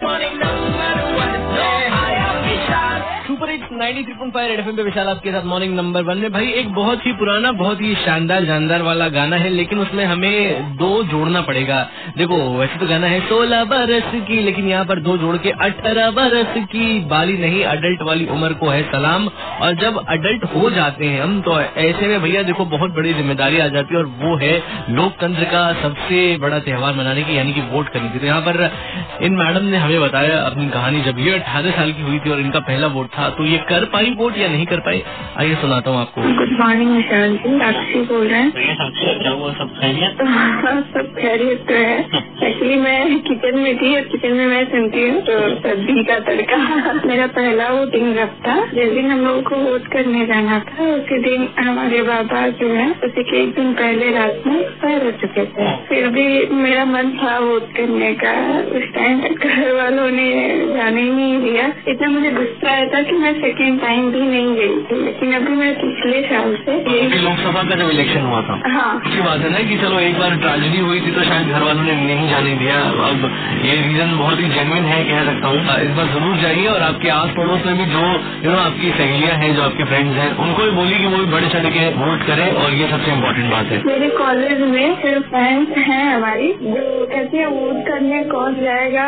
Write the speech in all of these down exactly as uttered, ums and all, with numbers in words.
Super hits ninety three point five red FM पे विशाल आपके साथ मॉर्निंग नंबर वन में। भाई एक बहुत ही पुराना, बहुत ही शानदार जानदार वाला गाना है, लेकिन उसमें हमें दो जोड़ना पड़ेगा। देखो वैसे तो गाना है सोलह बरस की, लेकिन यहाँ पर दो जोड़ के अठारह बरस की बाली नहीं, अडल्ट वाली उम्र को है सलाम। और जब अडल्ट हो जाते हैं हम तो ऐसे में भैया देखो बहुत बड़ी जिम्मेदारी आ जाती है, और वो है लोकतंत्र का सबसे बड़ा त्योहार मनाने की, यानी कि वोट करने की। तो यहाँ पर इन मैडम ने हमें बताया अपनी कहानी। जब ये अठारह साल की हुई थी और इनका पहला वोट था, तो ये कर पाई वोट या नहीं कर पाई, आइए सुनाता हूँ आपको। गुड मॉर्निंग विशाल जी, साक्षी बोल रहे हैं। क्या वो सब खैरियत? हाँ सब खैरियत तो है। एक्चुअली मैं किचन में थी और किचन में मैं सुनती हूँ तो सब्जी का तड़का। मेरा पहला वोटिंग रब था। जिस दिन हम लोगों को वोट करने जाना था उसी दिन हमारे बाबा जो है उसी के एक दिन पहले रात में एक्सपायर हो चुके थे। फिर भी मेरा मन था वोट करने का। उस टाइम घर वालों ने जाने ही नहीं दिया। इतना मुझे गुस्सा आया था कि मैं सेकेंड टाइम भी नहीं गई थी। लेकिन अभी मैं पिछले साल से लोकसभा का जब इलेक्शन हुआ था, हाँ अच्छी बात है ना कि चलो एक बार ट्रेजेडी हुई थी तो शायद घर वालों ने नहीं जाने दिया। अब ये रीजन बहुत ही जेन्युइन है कह सकता हूँ। इस बार जरूर जाइए और आपके आस पड़ोस में भी जो यू नो आपकी सहेलियां हैं, जो आपके फ्रेंड्स हैं, उनको भी बोलिए कि वो भी बढ़ चढ़ के वोट करें। और ये सबसे इम्पोर्टेंट बात है। मेरे कॉलेज में सिर्फ फ्रेंड्स हैं हमारी जो कहती है वोट करने कौन जाएगा,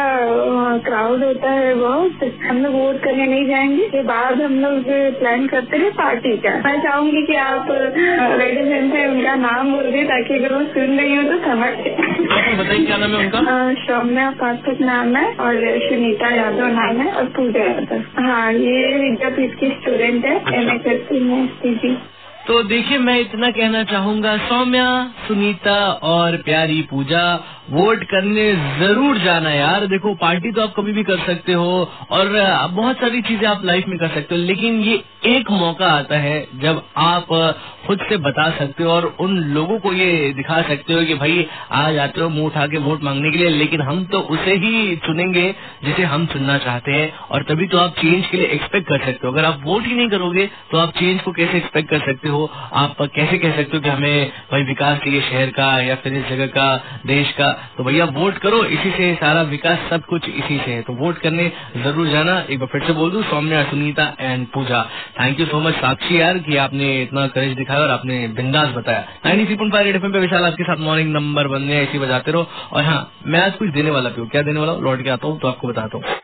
क्राउड होता है बहुत, हम लोग वोट करने नहीं जाएंगे। के बाद हम लोग प्लान करते हैं पार्टी का। मैं चाहूंगी कि आप लेडीज से उनका नाम बोल दिए ताकि अगर वो सुन रही हो तो समझ। बताइए क्या नाम है उनका? सौम्या पाठक नाम है और सुनीता यादव नाम है और पूजा यादव। हाँ ये विद्यापीठ की स्टूडेंट है, एम ए करती है। तो देखिए मैं इतना कहना चाहूंगा, सौम्या, सुनीता और प्यारी पूजा, वोट करने जरूर जाना यार। देखो पार्टी तो आप कभी भी कर सकते हो और बहुत सारी चीजें आप लाइफ में कर सकते हो, लेकिन ये एक मौका आता है जब आप खुद से बता सकते हो और उन लोगों को ये दिखा सकते हो कि भाई आ जाते हो मुंह उठा के वोट मांगने के लिए, लेकिन हम तो उसे ही चुनेंगे जिसे हम चुनना चाहते हैं। और तभी तो आप चेंज के लिए एक्सपेक्ट कर सकते हो। अगर आप वोट ही नहीं करोगे तो आप चेंज को कैसे एक्सपेक्ट कर सकते हो? आप कैसे कह सकते हो कि हमें भाई विकास चाहिए शहर का या फिर इस जगह का, देश का? तो भैया वोट करो, इसी से सारा विकास, सब कुछ इसी से है। तो वोट करने जरूर जाना। एक बार फिर से बोल दूं, Saumya, Sunita and Puja. Thank you so much Sakshi यार कि आपने इतना करेज दिखाया और आपने बिंदास बताया। Ninety three point five red FM पे विशाल आपके साथ मॉर्निंग नंबर वन में ऐसी बजाते रहो। और हाँ मैं आज कुछ देने वाला भी हूँ। क्या देने वाला हूँ लौट के आता हूँ तो आपको बताता हूँ।